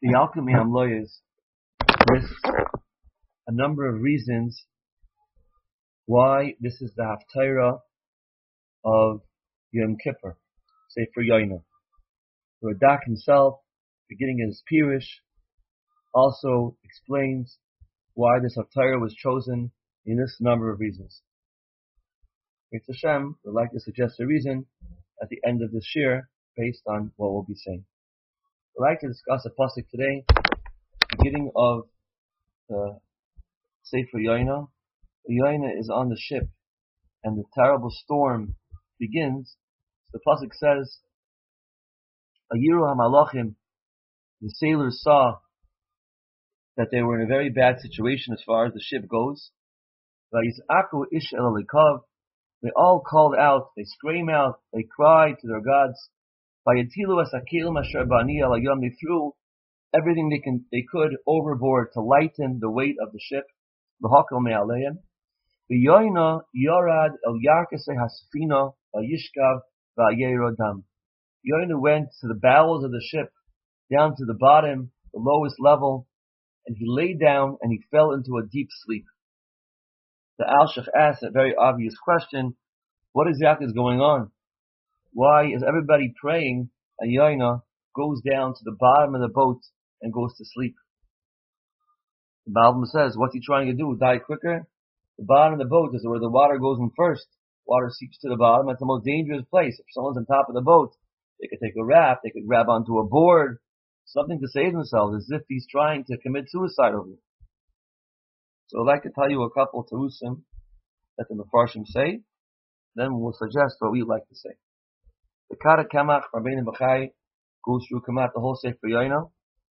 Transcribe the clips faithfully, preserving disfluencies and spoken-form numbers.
The Alchemy Hamloyes lists a number of reasons why this is the Haftarah of Yom Kippur, Sefer Yoina. The Radak himself, beginning his Pirush, also explains why this Haftarah was chosen in this number of reasons. It's Hashem would like to suggest a reason at the end of this shir based on what we'll be saying. I'd like to discuss a pasuk today, beginning of the Sefer Yoina. Yoina is on the ship, and the terrible storm begins. The pasuk says, "Ayiru hamalachim," the sailors saw that they were in a very bad situation as far as the ship goes. Vayizaku ish el alikav, they all called out, they scream out, they cried to their gods. Vayatilu asakelim asher bani al hayam, they threw everything they can they could overboard to lighten the weight of the ship. V'hakol me'aleim. V'yoina yorad el yarkase hasfina vayishkav v'ayero dam. Yoina went to the bowels of the ship, down to the bottom, the lowest level, and he lay down and he fell into a deep sleep. The Alshich asked a very obvious question: what exactly is going on? Why is everybody praying and Yoina goes down to the bottom of the boat and goes to sleep? The Malbim says, what's he trying to do? Die quicker? The bottom of the boat is where the water goes in first. Water seeps to the bottom. That's the most dangerous place. If someone's on top of the boat, they could take a raft, they could grab onto a board, something to save themselves, as if he's trying to commit suicide over it. So I'd like to tell you a couple of terusim that the Mefarshim say, then we'll suggest what we'd like to say. The Kara Kamach Rabbeinu Bachai goes through Kamat the whole Sefer Yoina.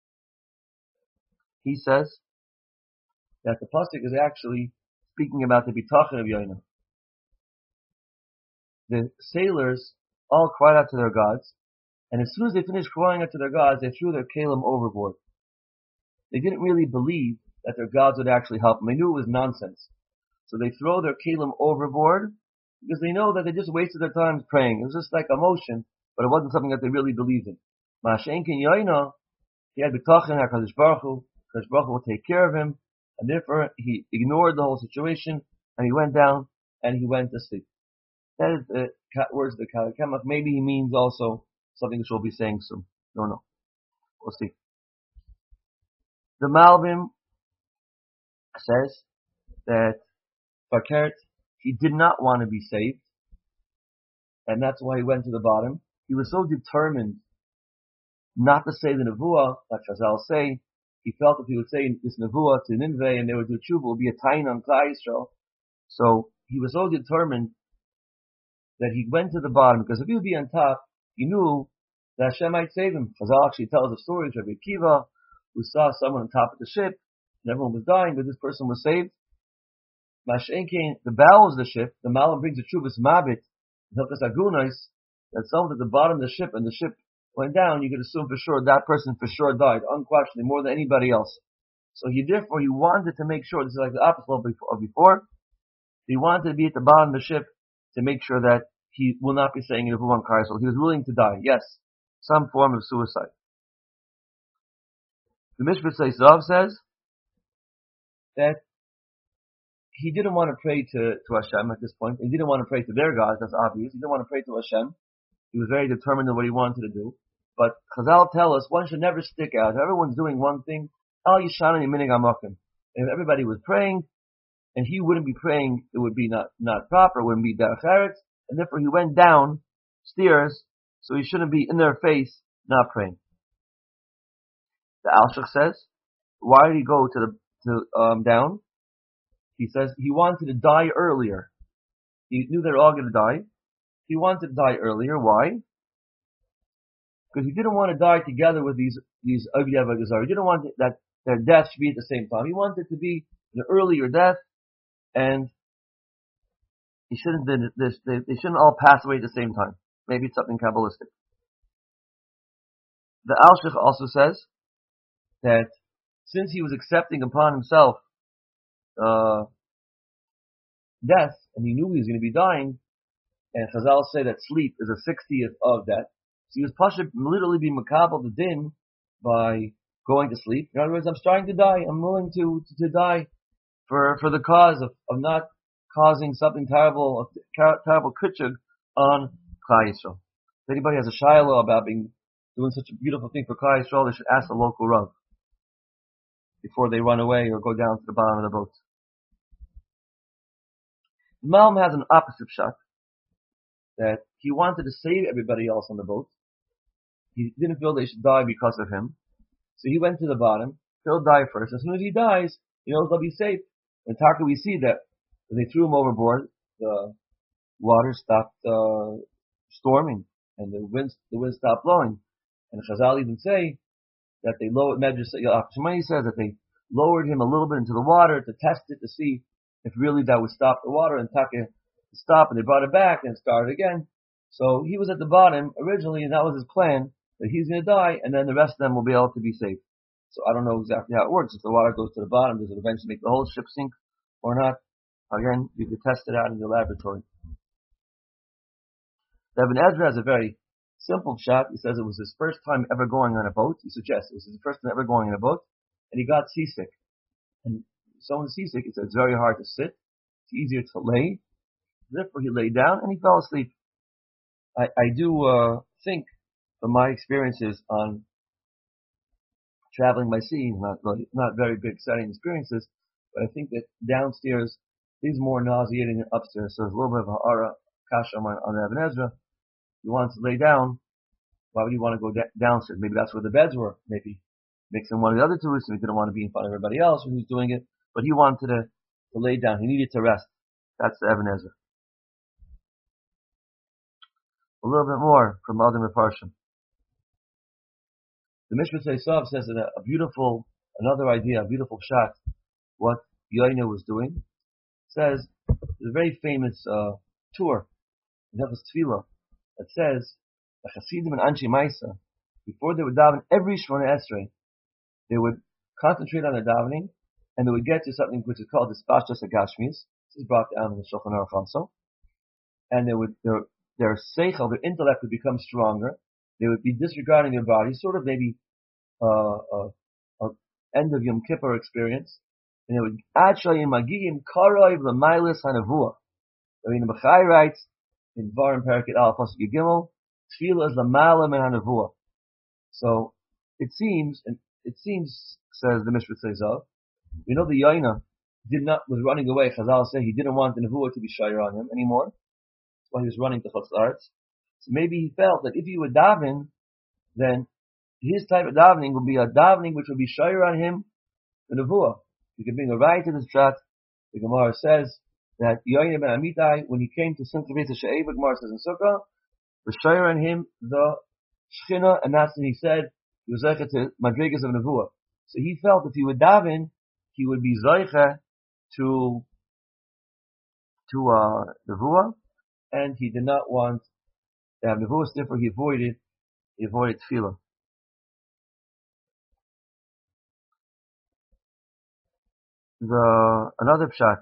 He says that the pasuk is actually speaking about the bitachon of Yoina. The sailors all cried out to their gods, and as soon as they finished crying out to their gods, they threw their kalim overboard. They didn't really believe that their gods would actually help them. They knew it was nonsense. So they throw their kalim overboard because they know that they just wasted their time praying. It was just like a motion, but it wasn't something that they really believed in. Ma'ashenkin Yoina, he had bitachon HaKadosh Baruch Hu, HaKadosh Baruch Hu will take care of him, and therefore he ignored the whole situation, and he went down, and he went to sleep. That is the words of the Kara Kamach. Maybe he means also something which we'll be saying soon. No, no. We'll see. The Malbim says that Fakert, he did not want to be saved, and that's why he went to the bottom. He was so determined not to say the Nevuah, like Chazal say. He felt if he would say this Nevuah to Nineveh and they would do tshuva, it would be a tain on Klal Yisrael. So he was so determined that he went to the bottom, because if he would be on top, he knew that Hashem might save him. Chazal actually tells a story of Rabbi Akiva, who saw someone on top of the ship, and everyone was dying, but this person was saved. Mashen came, the bowels of the ship, the Malam brings the Chuvas Mabit, Hilchas Agunos, that someone at the bottom of the ship, and the ship went down, you could assume for sure that person for sure died, unquestionably, more than anybody else. So he therefore, he wanted to make sure, this is like the opposite of before, he wanted to be at the bottom of the ship to make sure that he will not be saying Nevuah Kaisel. He was willing to die, yes, some form of suicide. The Mishpat Seisav says that he didn't want to pray to, to Hashem at this point. He didn't want to pray to their gods, that's obvious. He didn't want to pray to Hashem. He was very determined in what he wanted to do. But Chazal tell us one should never stick out. If everyone's doing one thing, Al Yishana Yiminig Amakim. If everybody was praying, and he wouldn't be praying, it would be not, not proper, it wouldn't be Derech Eretz, and therefore he went down stairs, so he shouldn't be in their face, not praying. The Alshich says, why did he go to the to um, down? He says he wanted to die earlier. He knew they're all going to die. He wanted to die earlier. Why? Because he didn't want to die together with these these Aviyav Agazar. He didn't want that their death should be at the same time. He wanted to be an earlier death, and he shouldn't this. They, they shouldn't all pass away at the same time. Maybe it's something Kabbalistic. The Alshich also says that since he was accepting upon himself uh, death, and he knew he was going to be dying, and Chazal say that sleep is a sixtieth of death, so he was pasha literally be makabel the din by going to sleep. In other words, I'm starting to die. I'm willing to, to, to die for, for the cause of, of not causing something terrible, a terrible kutchug on Klal Yisrael. If anybody has a shiloh about being, doing such a beautiful thing for Klal Yisrael, they should ask the local Rav before they run away or go down to the bottom of the boat. Malm has an opposite shot, that he wanted to save everybody else on the boat. He didn't feel they should die because of him. So he went to the bottom. He'll die first. As soon as he dies, he knows they'll be safe. In Taka we see that when they threw him overboard, the water stopped uh, storming and the wind, the wind stopped blowing. And Chazal even say that they lowered, Medrash Shemai says that they lowered him a little bit into the water to test it to see if really that would stop the water, and Taka stopped, and they brought it back and it started again. So he was at the bottom originally, and that was his plan, that he's going to die, and then the rest of them will be able to be saved. So I don't know exactly how it works. If the water goes to the bottom, does it eventually make the whole ship sink or not? Again, you can test it out in the laboratory. Ibn Ezra has a very simple shot. He says it was his first time ever going on a boat. He suggests it was his first time ever going on a boat, and he got seasick. And someone seasick, he said it's very hard to sit. It's easier to lay. Therefore, he lay down and he fell asleep. I, I do uh, think, from my experiences on traveling by sea, not really, not very big, exciting experiences, but I think that downstairs is more nauseating than upstairs. So there's a little bit of a hara kasha on, on Ibn Ezra. He wants to lay down. Why would he want to go da- downstairs? Maybe that's where the beds were. Maybe makes him one of the other tourists, and he didn't want to be in front of everybody else when he was doing it. But he wanted to, to lay down. He needed to rest. That's the Ibn Ezra. A little bit more from Adam Mefarshim. The Mishpat Seisav says that a, a beautiful, another idea, a beautiful shot, what Yoina was doing, says, there's a very famous uh, tour in Hilchos Tefillah that says, the Hasidim and Anshe Maisa, before they would daven every Shemona Esrei, they would concentrate on their davening, and they would get to something which is called the Spashtas Agashmis. This is brought down in the Shulchan Aruch also. And they would, their, their seichel, their intellect would become stronger. They would be disregarding their body, sort of maybe uh, a, a end of Yom Kippur experience. And they would actually magiyim karoiv l'mailis hanavua. Rabbeinu Bachai writes in Dvarim Parakit Al Pasuk Gimel, Tefillah is l'mala min hanavua. So it seems, and it seems, says the Mishpat Seisav, we know the Yaina did not was running away. Chazal say he didn't want the nevuah to be shayr on him anymore. That's why he was running to Chutz La'aretz. So maybe he felt that if he would daven, then his type of davening would be a davening which would be shayr on him, the nevuah. You can bring a right to this shot. The Gemara says that Yoina ben Amitai, when he came to Simcha Beis HaShe'ev, the Gemara says in Sukkah, was shayr on him the Shechina, and that's when he said he was zeicha to madrigas of nevuah. So he felt if he would daven, he would be zeicha to to uh, nevuah, and he did not want to have nevuah. Therefore, he avoided he avoided tefillah. The another pshat,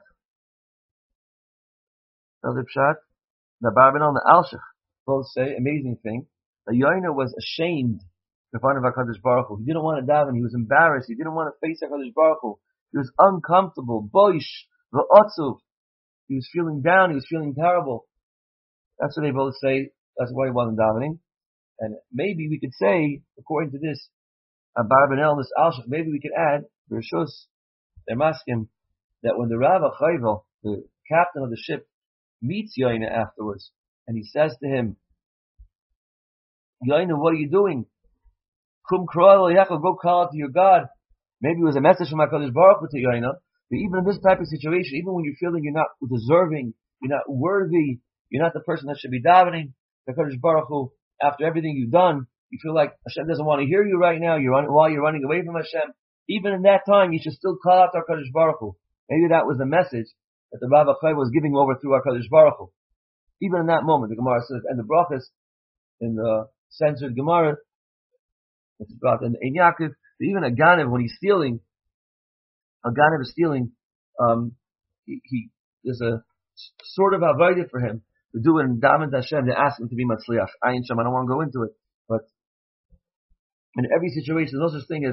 another pshat, the Barbanel and the Alshich both say amazing thing. The Yoina was ashamed in front of HaKadosh Baruch Hu. He didn't want to daven. He was embarrassed. He didn't want to face HaKadosh Baruch Hu. He was uncomfortable. Boish, v'otzuv. He was feeling down. He was feeling terrible. That's what they both say. That's why he wasn't davening. And maybe we could say, according to this, Barbanel, this Alshich, maybe we could add, Bereshus, they're masking that when the Rav Chayvel, the captain of the ship, meets Yoina afterwards, and he says to him, Yoina, what are you doing? Kum kroel yachal, go call out to your God. Maybe it was a message from HaKadosh Baruch Hu to Yoina. But even in this type of situation, even when you're feeling you're not deserving, you're not worthy, you're not the person that should be davening, HaKadosh Baruch Hu, after everything you've done, you feel like Hashem doesn't want to hear you right now. You're running, while you're running away from Hashem. Even in that time, you should still call out to HaKadosh Baruch Hu. Maybe that was the message that the Rav Achai was giving over through HaKadosh Baruch Hu. Even in that moment, the Gemara says, and the brachas in the censored Gemara, it's brought in Ein Yaakov, even a Ganev, when he's stealing, a Ganev is stealing, um, he, he, there's a sort of avodah for him to do it in Daven Hashem, to ask him to be Matzliach. Ayin Shem, I don't want to go into it, but in every situation, there's no such thing as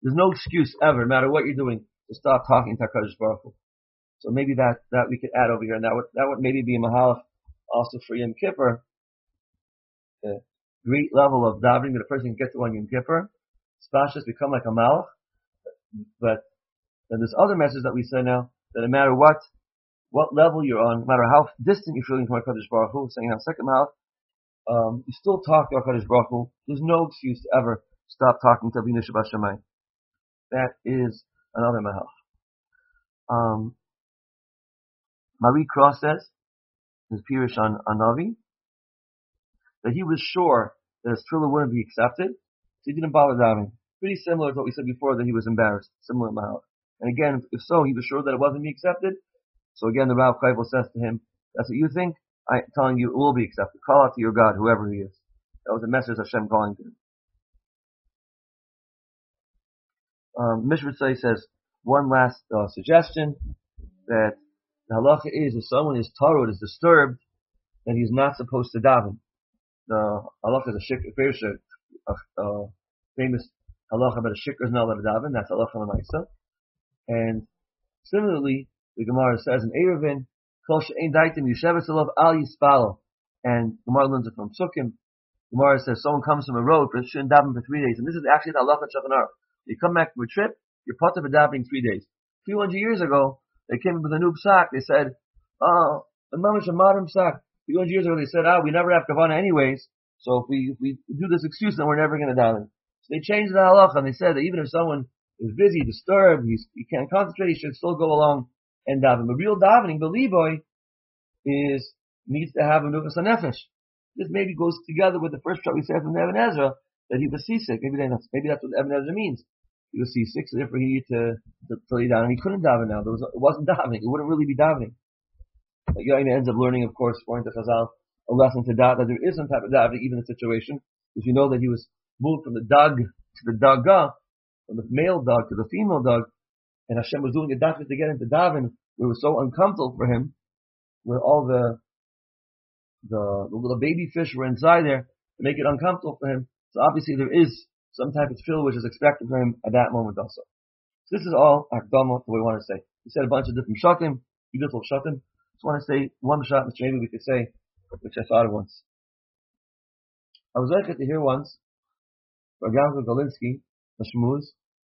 There's no excuse ever, no matter what you're doing, to stop talking to HaKadosh Baruch Hu. So maybe that, that we could add over here, and that would, that would maybe be a mahalach also for Yom Kippur. The great level of davening that a person can get to on Yom Kippur. Spashas become like a malach. But then there's other messages that we say now, that no matter what, what level you're on, no matter how distant you're feeling from HaKadosh Baruch Hu, saying our second malach, um, you still talk to HaKadosh Baruch Hu. There's no excuse to ever stop talking to Avinu Shabbat That is another mahal. Um, Marie Cross says, his Pirish on, on Navi, that he was sure that his tefillah wouldn't be accepted, so he didn't bother davening. Pretty similar to what we said before, that he was embarrassed. Similar mahal. And again, if so, he was sure that it wasn't being accepted. So again, the Rav Kaivel says to him, that's what you think? I'm telling you, it will be accepted. Call out to your God, whoever he is. That was a message Hashem calling to him. Um, Mishratzai says, one last uh, suggestion, that the halacha is, if someone is tarot, is disturbed, then he's not supposed to daven. The halacha is a shikr, a, a famous halacha about a shikr is not allowed to daven, that's halacha l'maisa. And similarly, the Gemara says in Eruvin, kol she'ein daitim yisheves alav al yispalo. And Gemara learns it from Sukkim. Gemara says someone comes from a road, but shouldn't daven for three days. And this is actually the halacha Shulchan Aruch. You come back from a trip, you're part of a davening three days. A few hundred years ago, they came up with a new psak. They said, oh, the mamash a modern psak. A few hundred years ago, they said, ah, we never have kavanah anyways. So if we, if we do this excuse, then we're never going to daven. So they changed the halacha, and they said that even if someone is busy, disturbed, he's, he can't concentrate, he should still go along and daven. But real davening, the Levoy, is, needs to have a nufas nefesh. This maybe goes together with the first shot we said from Ibn Ezra, that he was seasick. Maybe that's, maybe that's what Ibn Ezra means. He was seasick, so therefore he needed to, to, to lay down, and he couldn't daven now. There was, it wasn't davening. It wouldn't really be davening. But Yaina ends up learning, of course, according to Chazal, a lesson to that, that there is some type of davening, even in the situation, because you know that he was moved from the dog to the daga, from the male dog to the female dog, and Hashem was doing a daven to get him to daven, where it was so uncomfortable for him, where all the, the, the little baby fish were inside there, to make it uncomfortable for him. So obviously there is some type of tefillah which is expected for him at that moment also. So this is all Akdama, what we want to say. We said a bunch of different shatim, beautiful shatim. Just want to say one shot, which maybe we could say, which I thought of once. I was like to hear once, for Gamza Galinsky, the Shmuz,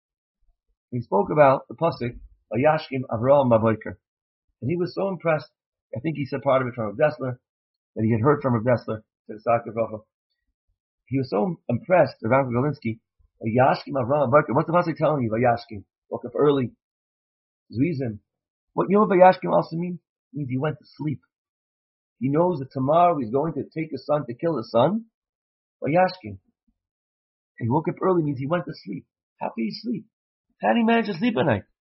he spoke about the pasuk, Vayashkim Avraham Baboiker. And he was so impressed, I think he said part of it from Rav Dessler, that he had heard from Rav Dessler, to the Sakar Bracha. He was so impressed, Rav Galinsky, Vayashkim Avraham Baboiker. What's the pasuk telling you, Vayashkim? Woke up early. Zuizim. What, you know what Vayashkim also means? It means he went to sleep. He knows that tomorrow he's going to take his son to kill his son. Vayashkim. And he woke up early means he went to sleep. How could he sleep? How did he manage to sleep at night?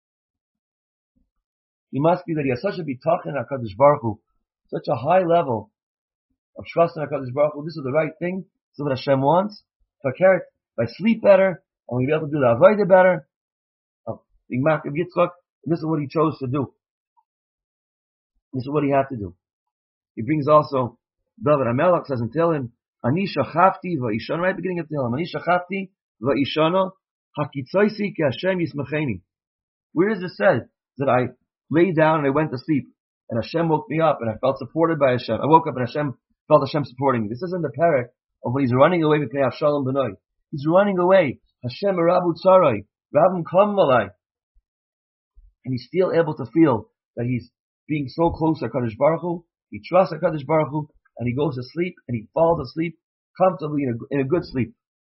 He must be that he has such a bitachon in HaKadosh Baruch Hu, such a high level of trust in HaKadosh Baruch Hu. This is the right thing. This is what Hashem wants. Fakert, if I sleep better, and we'll be able to do the Avodah better. Oh, this is what he chose to do. This is what he had to do. He brings also, David HaMelech says in Tehillim, Ani shachafti va'ishana, right at the beginning of Tehillim, Ani shachafti va'ishana hakitzoisi ki Hashem yismacheni. Where is it said that I lay down and I went to sleep, and Hashem woke me up, and I felt supported by Hashem. I woke up and Hashem felt Hashem supporting me. This isn't the parak of when he's running away with Avshalom B'nai. He's running away. Hashem Rabu Tzarai, Rabim Kam Malai. And he's still able to feel that he's being so close to HaKadosh Baruch Hu. He trusts HaKadosh Baruch Hu, and he goes to sleep, and he falls asleep comfortably in a, in a good sleep.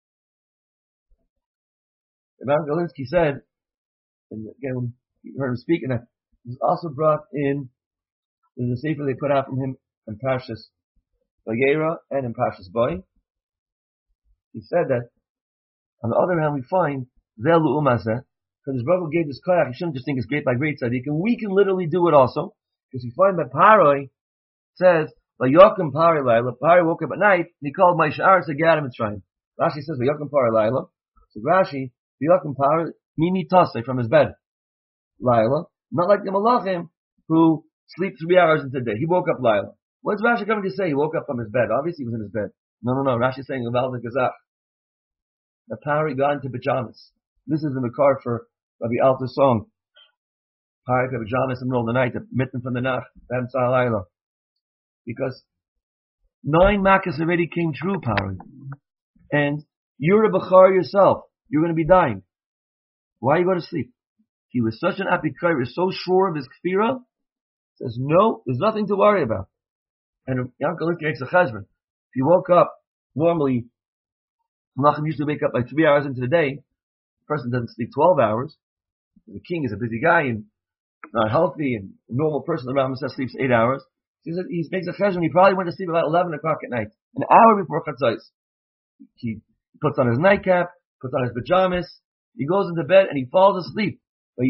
Imam Galinsky said, and again, when you heard him speaking, that it was also brought in, there's a sefer they put out from him in Parshas Vayera and in Parshas Boy. He said that, on the other hand, we find, Zelu Umazeh, because Baruch Hu gave this koyach, you shouldn't just think it's great by great tzaddik, and we can literally do it also, because we find that Paroi says, Vayokim Pari Laila, Pari woke up at night, and he called my Sha'ar to get him and try him. Rashi says, Vayokim Pari Laila. So Rashi, Vayokim Pari, Mimi Tasei, from his bed. Laila, not like the Malachim, who sleep three hours into the day. He woke up Laila. What's Rashi coming to say? He woke up from his bed. Obviously he was in his bed. No, no, no. Rashi is saying, Aval the Gazach. The Pari got into pajamas. This is in the card for Rabbi Alta's song. Parak of Jamis in the middle of the night, mitten from the Nacht, Ben Salayla. Because nine Makkahs already came true, Parak. And you're a Bechar yourself. You're going to be dying. Why are you going to sleep? He was such an apikar, he was so sure of his kfirah. Says, no, there's nothing to worry about. And Yankel makes a cheshbon. If you woke up, normally, Malachim used to wake up like three hours into the day. The person doesn't sleep twelve hours. The king is a busy guy and not healthy, and a normal person around him says sleeps eight hours. He says he makes a cheshbon. He probably went to sleep about eleven o'clock at night, an hour before chatzos. He puts on his nightcap, puts on his pajamas, he goes into bed and he falls asleep. And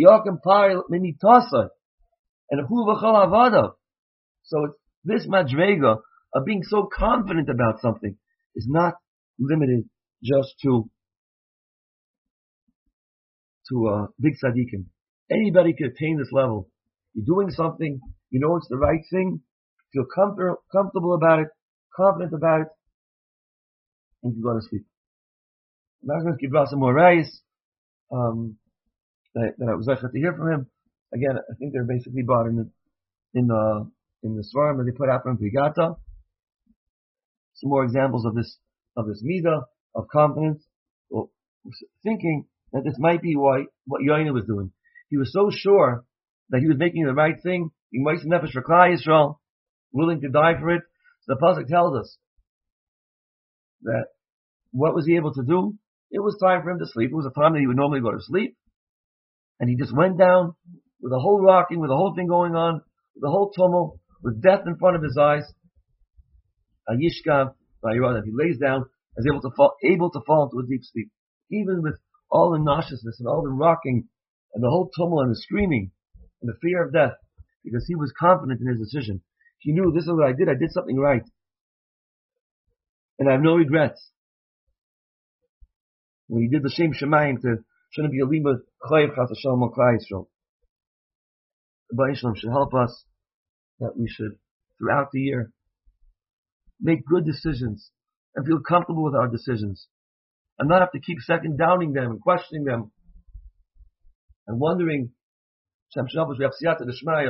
so it's, this madrega of being so confident about something is not limited just to to uh, big tzaddikim. Anybody can attain this level. You're doing something, you know it's the right thing, feel comfort, comfortable about it, confident about it, and you go to sleep. I'm not going to give out some more rice um, that, that I was able to hear from him. Again, I think they're basically brought in the in the in the Svarim that they put out from Pigata. Some more examples of this of this midah of confidence. Well, thinking that this might be why what Yoina was doing. He was so sure that he was making the right thing. He might nefesh for Klal Yisrael, willing to die for it. So the pasuk tells us that what was he able to do? It was time for him to sleep. It was a time that he would normally go to sleep, and he just went down with the whole rocking, with the whole thing going on, with the whole tumult, with death in front of his eyes. Ayishkav, that he lays down, is able to fall, able to fall into a deep sleep, even with all the nauseousness and all the rocking and the whole tumult and the screaming and the fear of death, because he was confident in his decision. He knew, this is what I did. I did something right, and I have no regrets. When he did the Shem Shemayim to shouldn't be a lima chayiv chas Hashem al Klal Yisrael. The Bnei Shalom should help us that we should, throughout the year, make good decisions and feel comfortable with our decisions, and not have to keep second downing them and questioning them and wondering. Shem Shalom, we have siyata d'shmaya.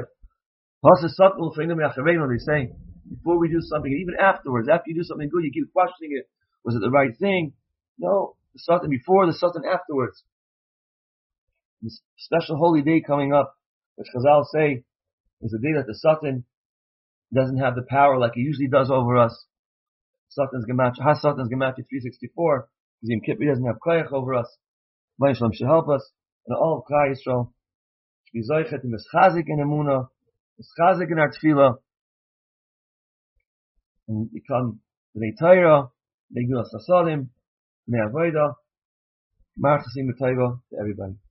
They say before we do something, and even afterwards, after you do something good, you keep questioning it. Was it the right thing? No. The Satan before, the Satan afterwards. This special holy day coming up, which Chazal say is the day that the Satan doesn't have the power like he usually does over us. Satan's Gematria, Ha Satan's Gematria three sixty-four, because Yom Kippur doesn't have Koyach over us. Bnei Shalom should help us, and all of Klal Yisrael should be Zoichet in Mischazik in Emunah, Mischazik in our Tefillah, and become Bnei Torah, Bnei Gvulas Hasadim, Bnei Avodah, Mar Chasim B'Taiva to everybody.